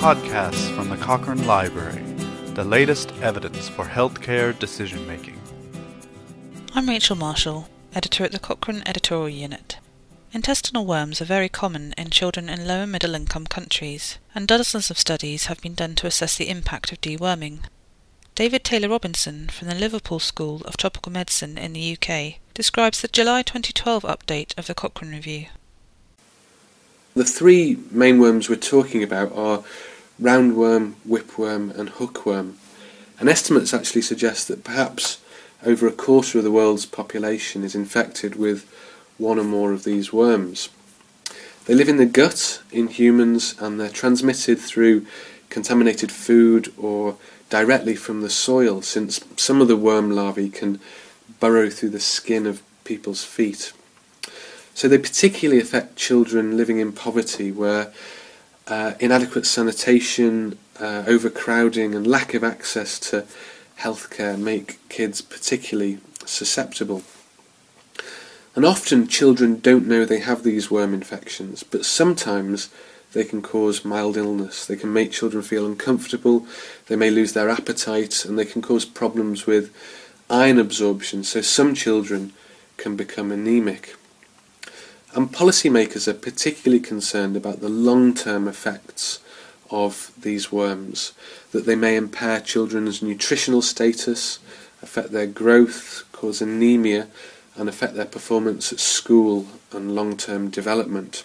podcasts from the Cochrane Library, the latest evidence for healthcare decision-making. I'm Rachel Marshall, editor at the Cochrane Editorial Unit. Intestinal worms are very common in children in low and middle income countries, and dozens of studies have been done to assess the impact of deworming. David Taylor Robinson from the Liverpool School of Tropical Medicine in the UK describes the July 2012 update of the Cochrane Review. The three main worms we're talking about are roundworm, whipworm and hookworm, and estimates actually suggest that perhaps over a quarter of the world's population is infected with one or more of these worms. They live in the gut in humans, and they're transmitted through contaminated food or directly from the soil, since some of the worm larvae can burrow through the skin of people's feet. So they particularly affect children living in poverty, where inadequate sanitation, overcrowding and lack of access to healthcare make kids particularly susceptible. And often children don't know they have these worm infections, but sometimes they can cause mild illness. They can make children feel uncomfortable, they may lose their appetite, and they can cause problems with iron absorption, so some children can become anemic. And policymakers are particularly concerned about the long-term effects of these worms, that they may impair children's nutritional status, affect their growth, cause anemia, and affect their performance at school and long-term development.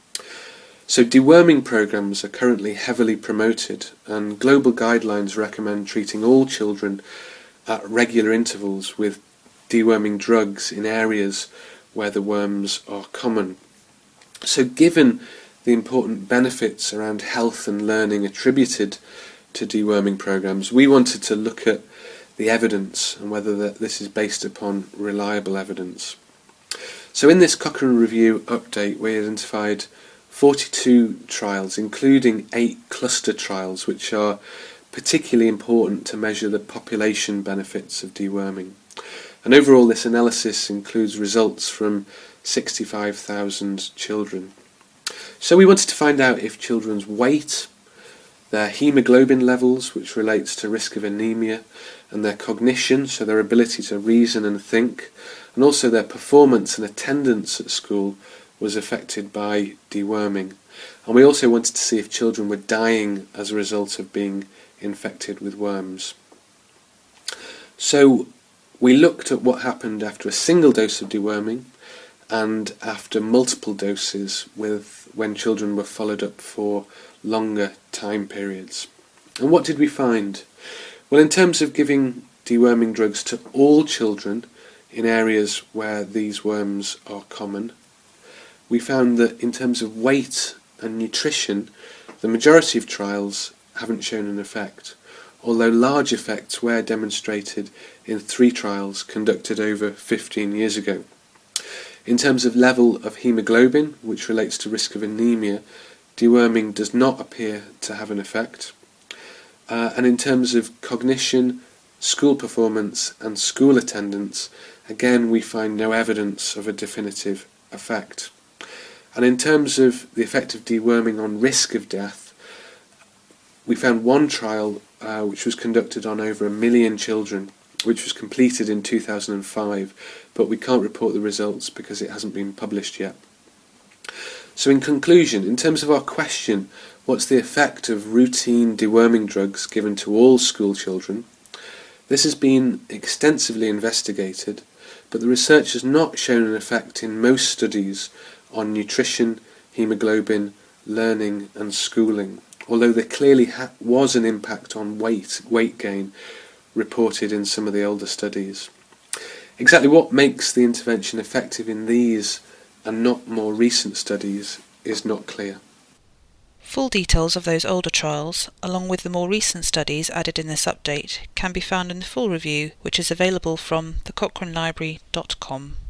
So deworming programs are currently heavily promoted, and global guidelines recommend treating all children at regular intervals with deworming drugs in areas where the worms are common. So given the important benefits around health and learning attributed to deworming programs, we wanted to look at the evidence and whether this is based upon reliable evidence. So in this Cochrane Review update, we identified 42 trials, including 8 cluster trials, which are particularly important to measure the population benefits of deworming. And overall, this analysis includes results from 65,000 children. So we wanted to find out if children's weight, their haemoglobin levels, which relates to risk of anemia, and their cognition, so their ability to reason and think, and also their performance and attendance at school was affected by deworming. And we also wanted to see if children were dying as a result of being infected with worms. So we looked at what happened after a single dose of deworming and after multiple doses when children were followed up for longer time periods. And what did we find? Well, in terms of giving deworming drugs to all children in areas where these worms are common, we found that in terms of weight and nutrition, the majority of trials haven't shown an effect, although large effects were demonstrated in 3 trials conducted over 15 years ago. In terms of level of haemoglobin, which relates to risk of anemia, deworming does not appear to have an effect. And in terms of cognition, school performance and school attendance, again we find no evidence of a definitive effect. And in terms of the effect of deworming on risk of death, we found one trial which was conducted on over 1 million children, which was completed in 2005, but we can't report the results because it hasn't been published yet. So in conclusion, in terms of our question, what's the effect of routine deworming drugs given to all school children? This has been extensively investigated, but the research has not shown an effect in most studies on nutrition, haemoglobin, learning and schooling, although there clearly was an impact on weight gain reported in some of the older studies. Exactly what makes the intervention effective in these and not more recent studies is not clear. Full details of those older trials, along with the more recent studies added in this update, can be found in the full review, which is available from thecochrane.library.com.